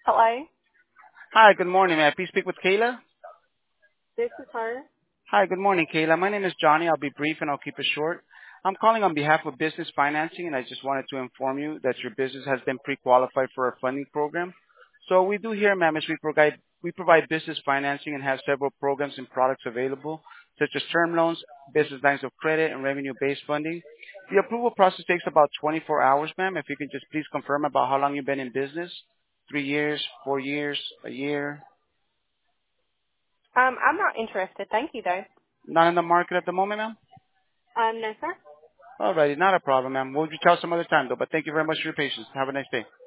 Hello, Hi, good morning. May I please speak with Kayla? this is her. Hi, good morning, Kayla. My name is Johnny. I'll be brief and I'll keep it short. I'm calling on behalf of Business Financing, and I just wanted to inform you that your business has been pre-qualified for our funding program. So we do here, ma'am, is we provide business financing and have several programs and products available, such as term loans, business lines of credit, and revenue-based funding. The approval process takes about 24 hours, ma'am. If you can just please confirm about how long you've been in business, 3 years, 4 years, a year. I'm not interested. Thank you, though. Not in the market at the moment, ma'am? No, sir. Alrighty, not a problem, ma'am. We'll reach out some other time, though. But thank you very much for your patience. Have a nice day.